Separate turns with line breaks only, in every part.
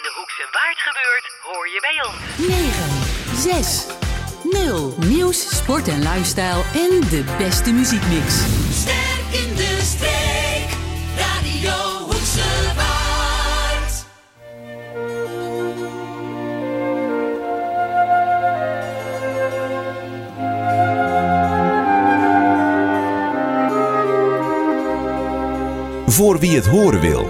de Hoekse Waard gebeurt, hoor je bij ons.
9, 6, 0. Nieuws, sport en lifestyle en de beste muziekmix.
Sterk in de streek, Radio Hoekse Waard.
Voor wie het horen wil.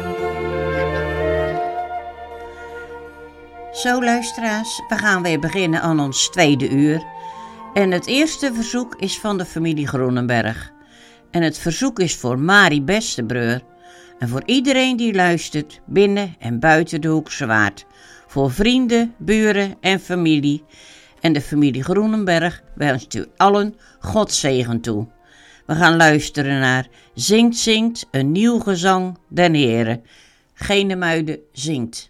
Zo luisteraars, we gaan weer beginnen aan ons tweede uur. En het eerste verzoek is van de familie Groenenberg. En het verzoek is voor Marie Bestebreur. En voor iedereen die luistert binnen en buiten de Hoekse Waard. Voor vrienden, buren en familie. En de familie Groenenberg wenst u allen Godzegen toe. We gaan luisteren naar Zingt, een nieuw gezang den Heere. Genemuiden zingt.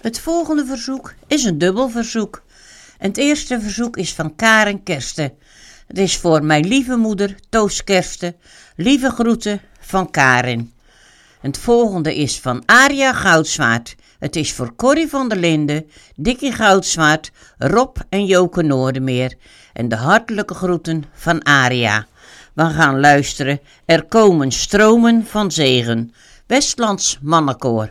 Het volgende verzoek is een dubbel verzoek. En het eerste verzoek is van Karen Kersten. Het is voor mijn lieve moeder Toos Kersten. Lieve groeten van Karen. En het volgende is van Aria Goudswaard. Het is voor Corrie van der Linden, Dikkie Goudswaard, Rob en Joke Noordermeer. En de hartelijke groeten van Aria. We gaan luisteren. Er komen stromen van zegen. Westlands Mannenkoor.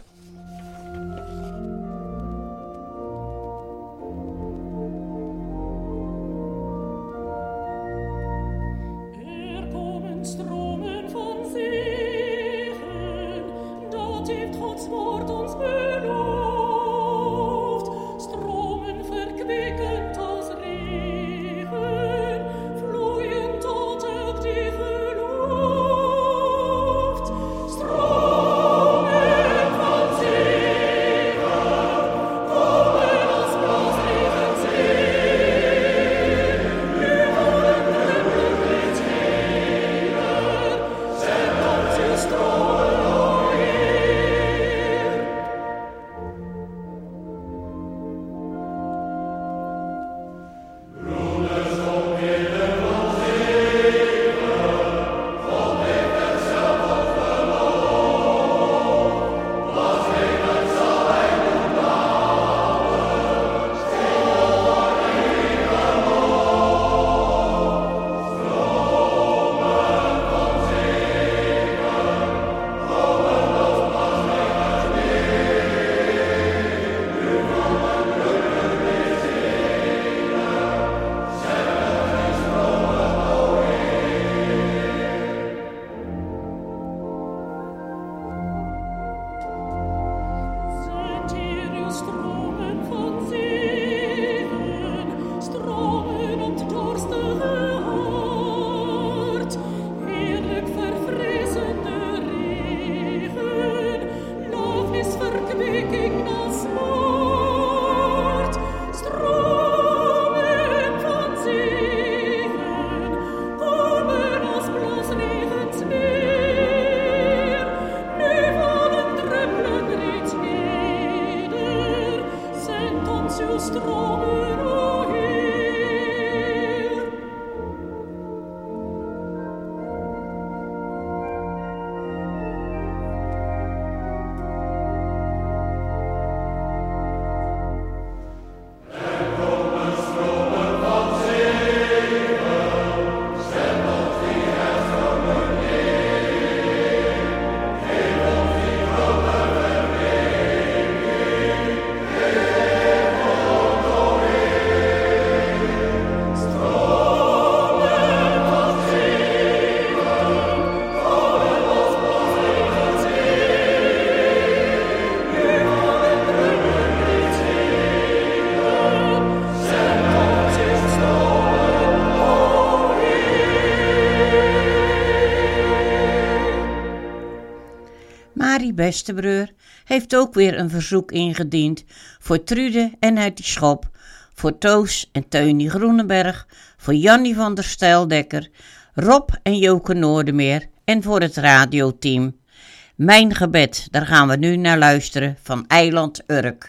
Marie Bestebreur heeft ook weer een verzoek ingediend voor Trude en Hetty Schop, voor Toos en Teunie Groenenberg, voor Jannie van der Stijldekker, Rob en Joke Noordermeer en voor het radioteam. Mijn gebed, daar gaan we nu naar luisteren van Eiland Urk.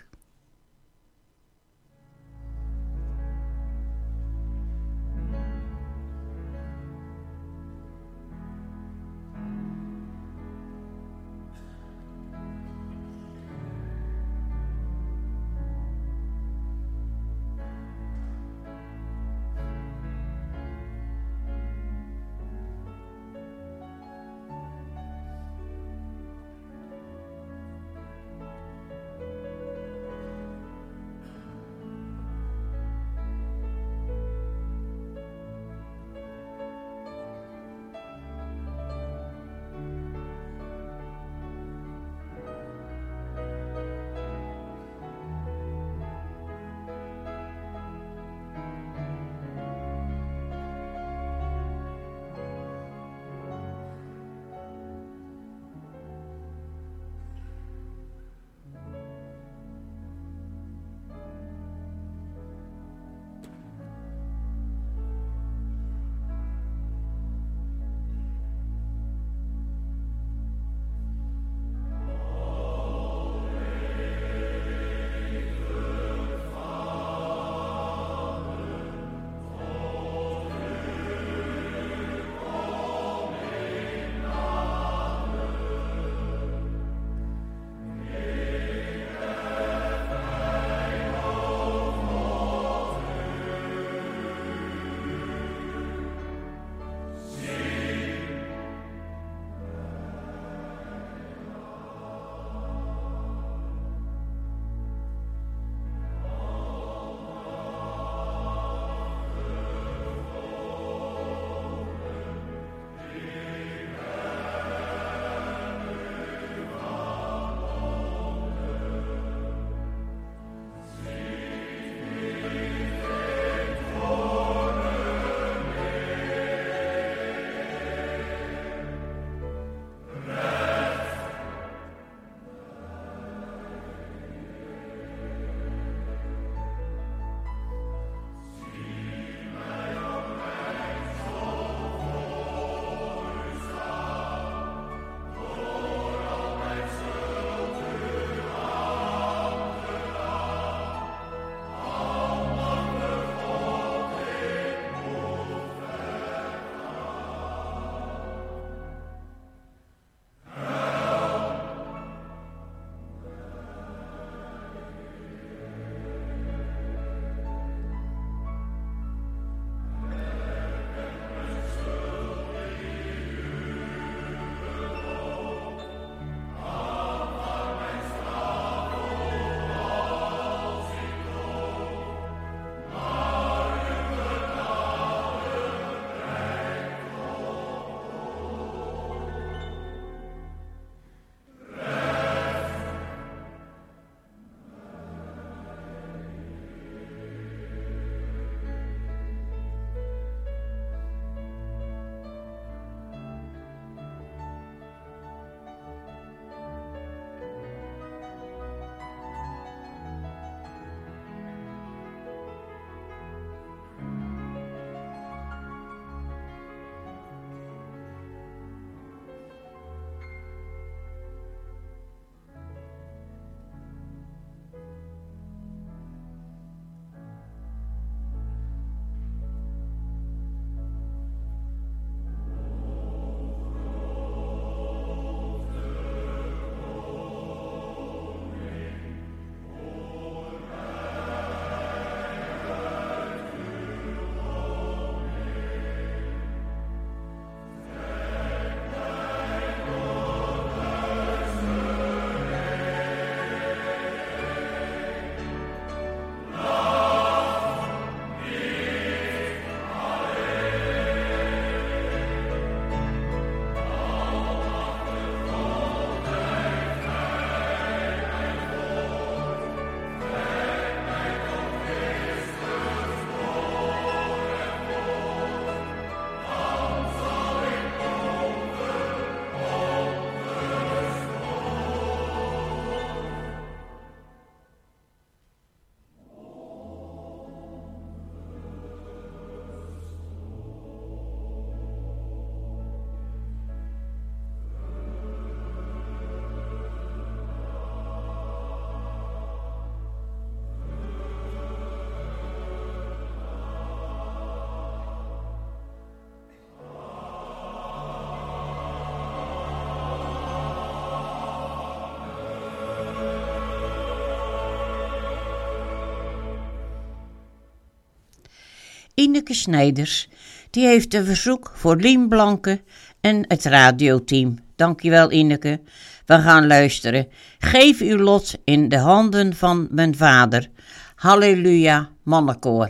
Ineke Snijders. Die heeft een verzoek voor Lien Blanke en het radioteam. Dankjewel Ineke. We gaan luisteren. Geef uw lot in de handen van mijn vader. Halleluja, mannenkoor.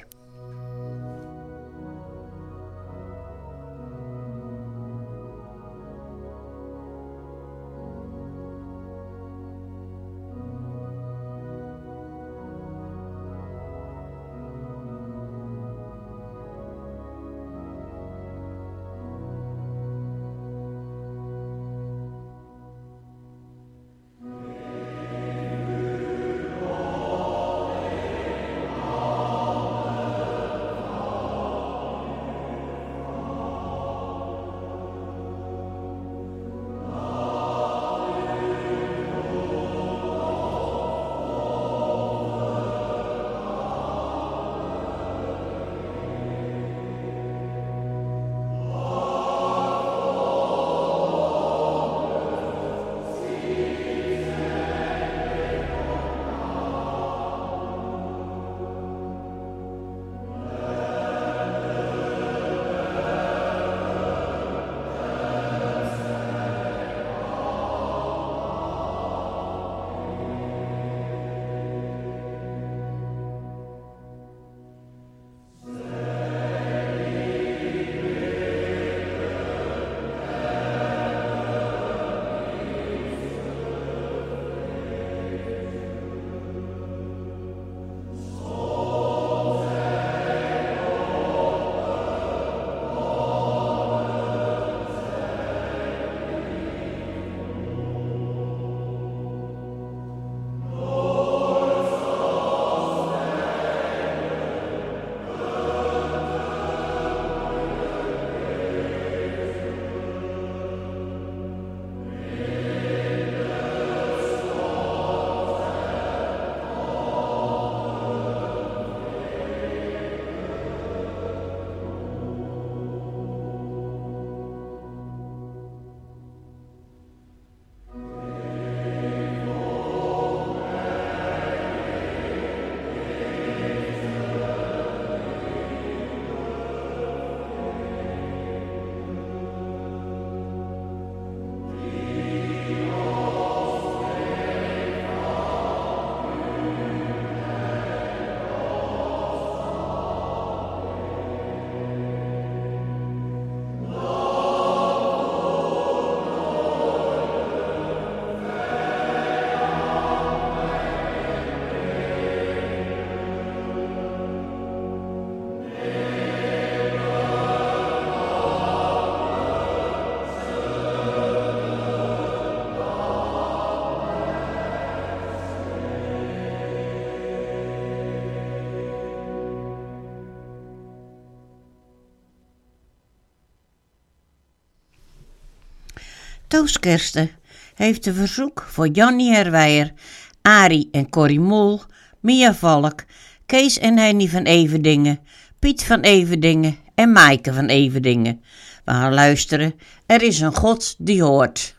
Toos Kersten heeft een verzoek voor Jannie Herwijer, Arie en Corrie Mol, Mia Valk, Kees en Henny van Everdingen, Piet van Everdingen en Maaike van Everdingen. We gaan luisteren. Er is een God die hoort.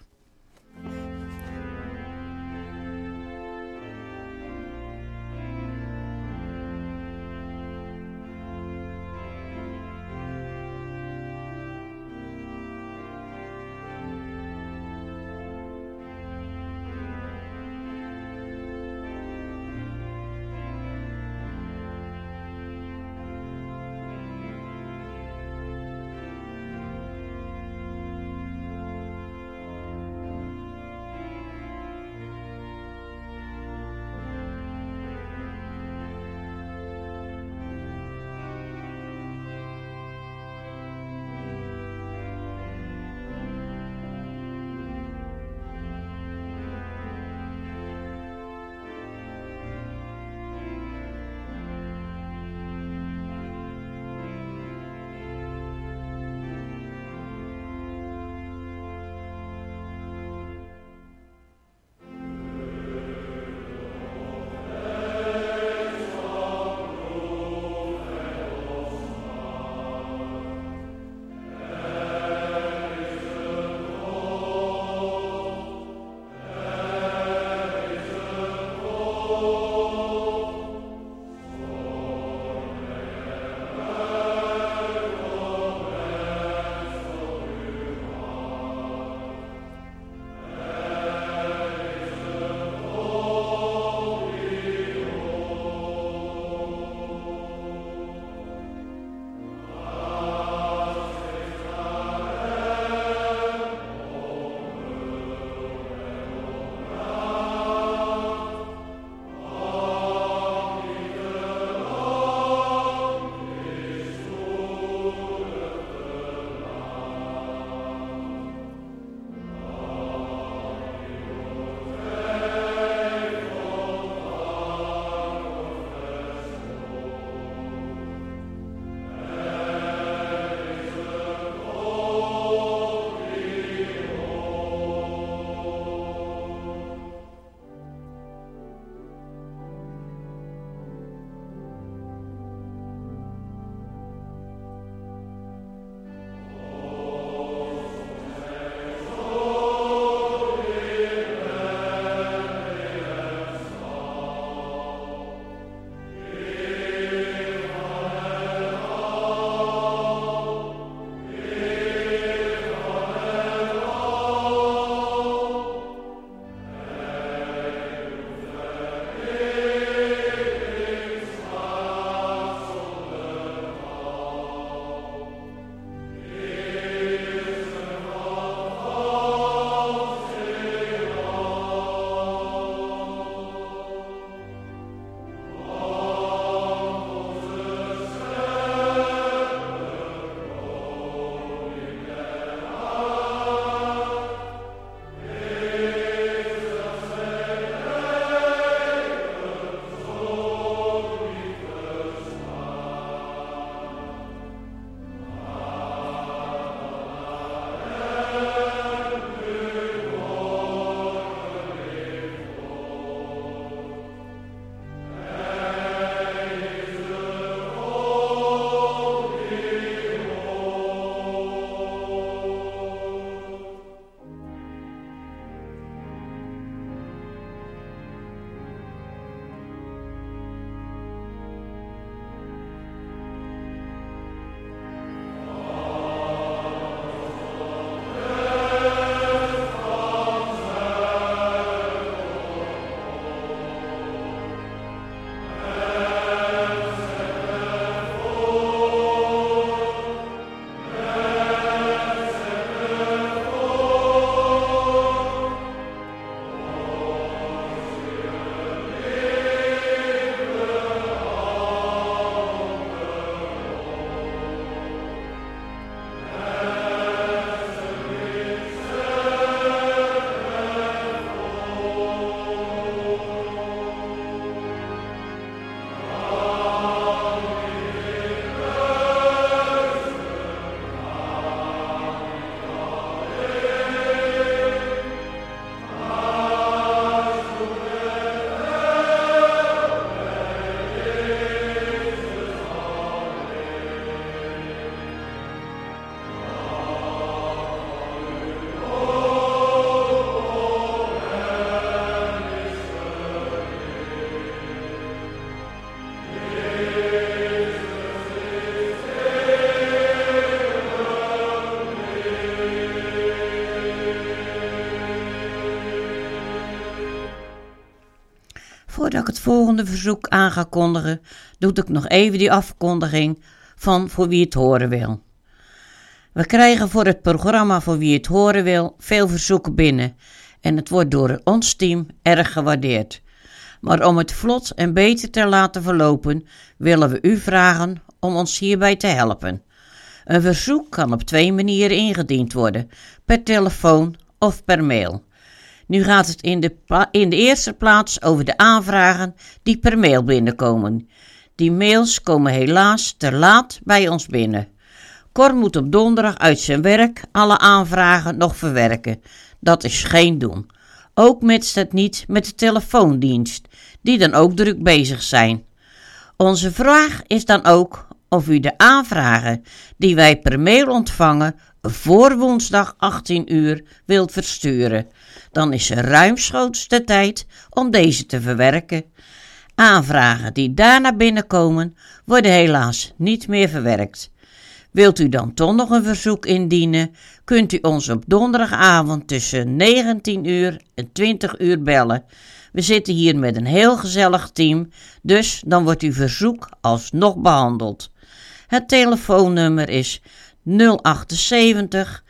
Voordat ik het volgende verzoek aan ga kondigen, doe ik nog even die afkondiging van Voor Wie Het Horen Wil. We krijgen voor het programma Voor Wie Het Horen Wil veel verzoeken binnen en het wordt door ons team erg gewaardeerd. Maar om het vlot en beter te laten verlopen, willen we u vragen om ons hierbij te helpen. Een verzoek kan op 2 manieren ingediend worden, per telefoon of per mail. Nu gaat het in de eerste plaats over de aanvragen die per mail binnenkomen. Die mails komen helaas te laat bij ons binnen. Cor moet op donderdag uit zijn werk alle aanvragen nog verwerken. Dat is geen doen. Ook matcht het niet met de telefoondienst, die dan ook druk bezig zijn. Onze vraag is dan ook of u de aanvragen die wij per mail ontvangen voor woensdag 18 uur wilt versturen. Dan is er ruimschoots de tijd om deze te verwerken. Aanvragen die daarna binnenkomen worden helaas niet meer verwerkt. Wilt u dan toch nog een verzoek indienen, kunt u ons op donderdagavond tussen 19 uur en 20 uur bellen. We zitten hier met een heel gezellig team, dus dan wordt uw verzoek alsnog behandeld. Het telefoonnummer is 078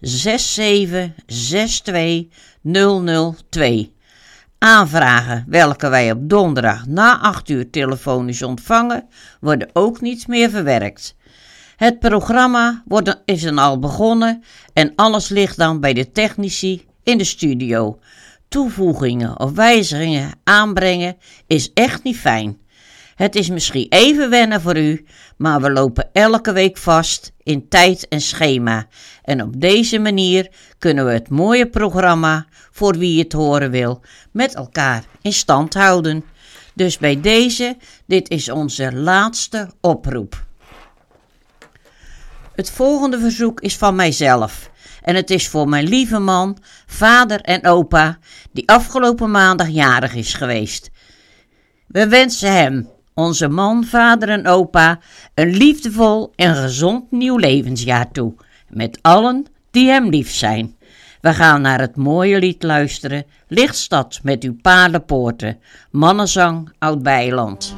6762 002. Aanvragen welke wij op donderdag na 8 uur telefonisch ontvangen, worden ook niet meer verwerkt. Het programma is dan al begonnen en alles ligt dan bij de technici in de studio. Toevoegingen of wijzigingen aanbrengen is echt niet fijn. Het is misschien even wennen voor u, maar we lopen elke week vast in tijd en schema. En op deze manier kunnen we het mooie programma Voor Wie Het Horen Wil met elkaar in stand houden. Dus bij deze, dit is onze laatste oproep. Het volgende verzoek is van mijzelf en het is voor mijn lieve man, vader en opa die afgelopen maandag jarig is geweest. We wensen hem, onze man, vader en opa, een liefdevol en gezond nieuw levensjaar toe, met allen die hem lief zijn. We gaan naar het mooie lied luisteren, Lichtstad met uw paardenpoorten, mannenzang Oud-Beiland.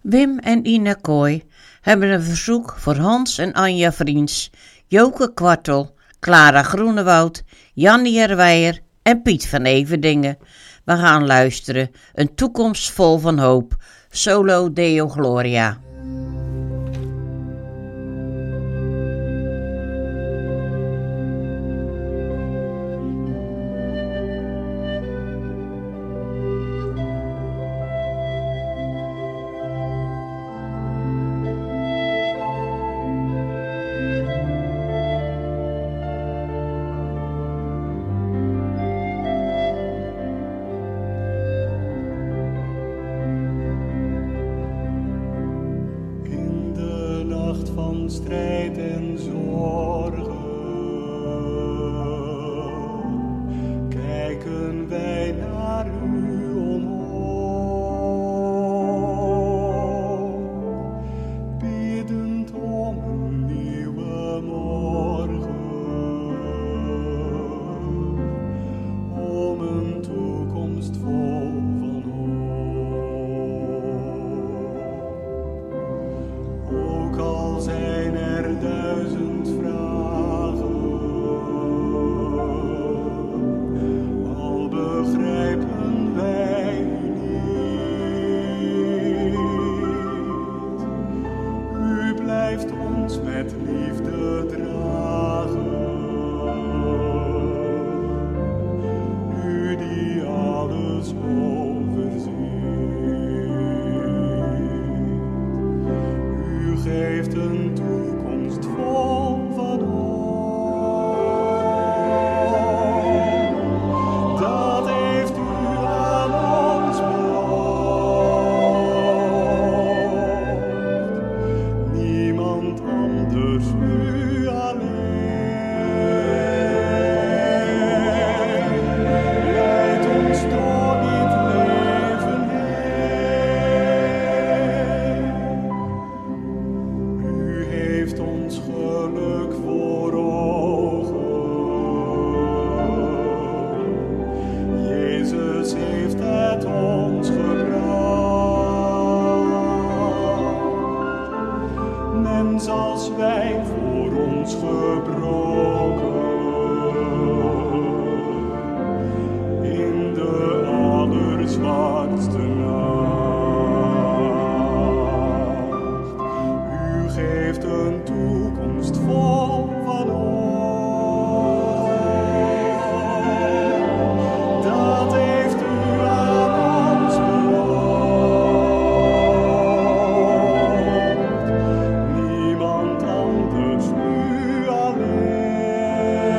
Wim en Ina Kooi hebben een verzoek voor Hans en Anja Vriends, Joke Kwartel, Clara Groenewoud, Jannie Erweijer en Piet van Everdingen. We gaan luisteren, een toekomst vol van hoop, Solo Deo Gloria.
Strijd en zorgen, kijken wij naar u omhoog, biddend om een nieuwe morgen, om een toekomst vol van hoop. Ook al zijn er 1000 vragen, al begrijpen wij u niet. U blijft ons met liefde dragen, u die alles overziet. U geeft een toekomst vol van hoop. Dat heeft u aan ons beloofd. Niemand anders, u alleen. Leidt ons door dit leven heen. U heeft ons geluk voor ogen. Jezus heeft het ons gebracht. Mens als wij voor ons gebroken. In de allerzwartste nacht. U geeft een toekomst vol van hoop. Dat heeft u aan ons beloofd. Niemand anders, u alleen.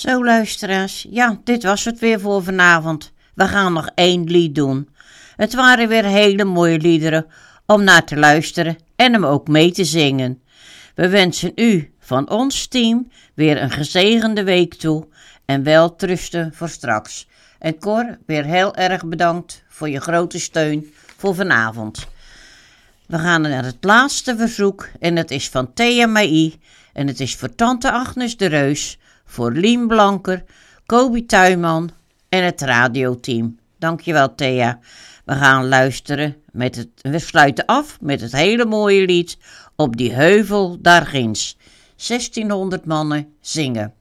Zo luisteraars, ja, dit was het weer voor vanavond. We gaan nog 1 lied doen. Het waren weer hele mooie liederen om naar te luisteren en hem ook mee te zingen. We wensen u van ons team weer een gezegende week toe en welterusten voor straks. En Cor, weer heel erg bedankt voor je grote steun voor vanavond. We gaan naar het laatste verzoek en het is van Thea Mai en het is voor tante Agnes de Reus, voor Lien Blanker, Kobi Tuinman en het radioteam. Dankjewel Thea. We gaan luisteren we sluiten af met het hele mooie lied Op die heuvel daar ginds. 1600 mannen zingen.